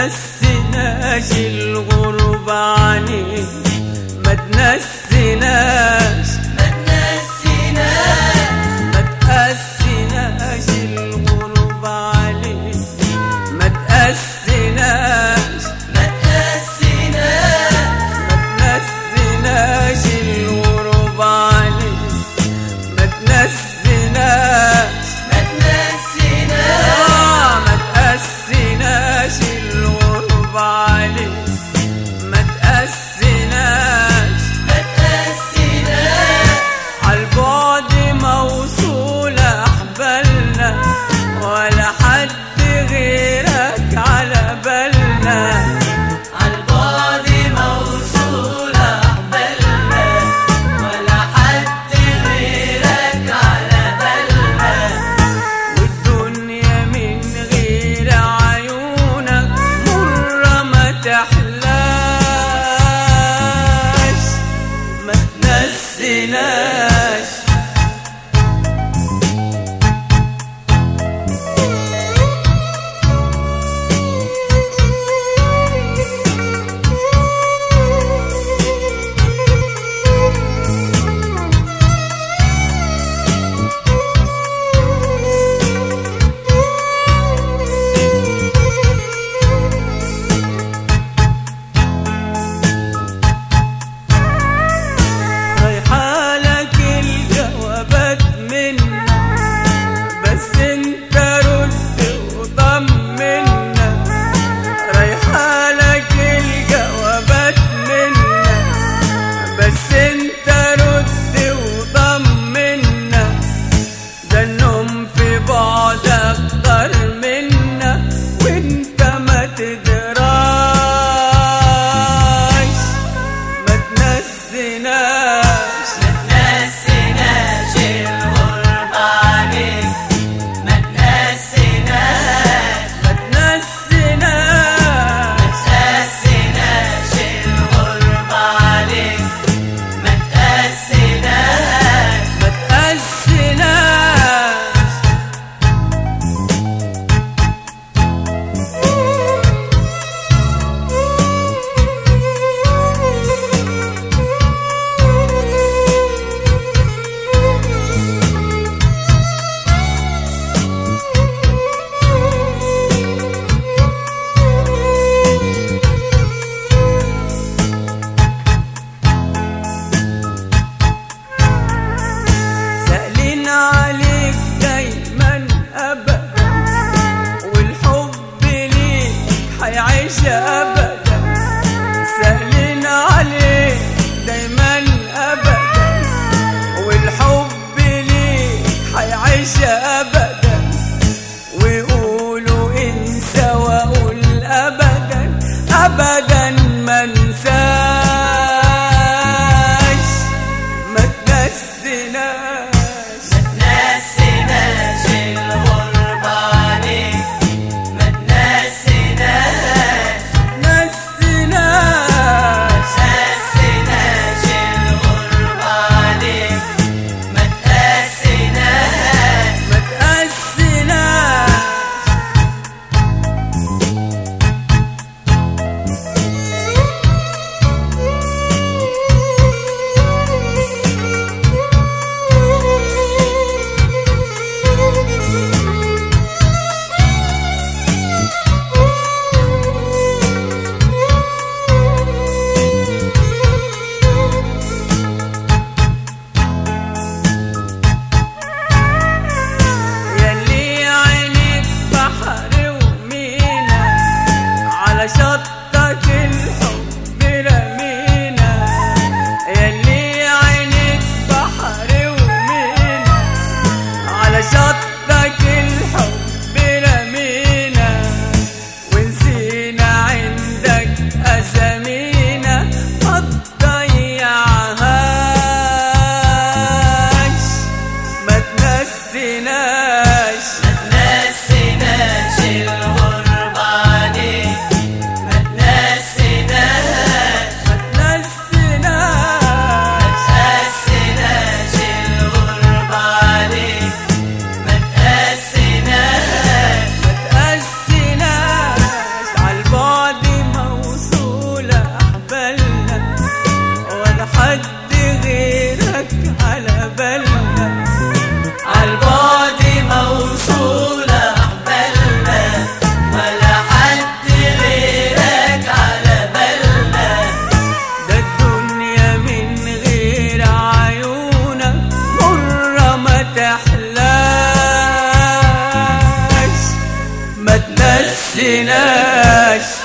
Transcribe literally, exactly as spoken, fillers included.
تنسيناش الغربة عنيك، ما تنسيناش ما تنسيناش ما تقسيناش الغربة عليك، ما تقسيناش ما تنسيناش ما تنسيناش الغربة عليك، ما تنسيناش ما تنسيناش آه ما تقسيناش الغربة عليك، ما تقسيناش ما تنسيناش عالبعد موصولة أحبالنا، ولا حد غيرك على بالنا. عالبعد موصولة أحبالنا، ولا حد غيرك على بالنا. والدنيا من غير عيونك مرة ما تحلاش، ما تنسيناش. رايحالك الجوابات منا، بس انت رد وطمنا. رايحالك الجوابات منا، بس انت رد وطمنا. ده النوم في بعد اكتر منا، وانت ما تدراش، ما تنسيناش. ما تنسيناش الغربة عليك، ما تنسيناش ما تنسيناش ما تنسيناش الغربة عليك، ما تنسيناش ما تقسيناش. سألين عليك دايما أبدا، والحب ليك هيعيش أبدا. سألين عليك دايما أبدا، والحب ليك هيعيش أبدا. ويقولوا انسى وأقول أبدا أبدا ما انساش، ما تنسيناش. ما تنسيناش الغربة عليك، ما تنسيناش مسناش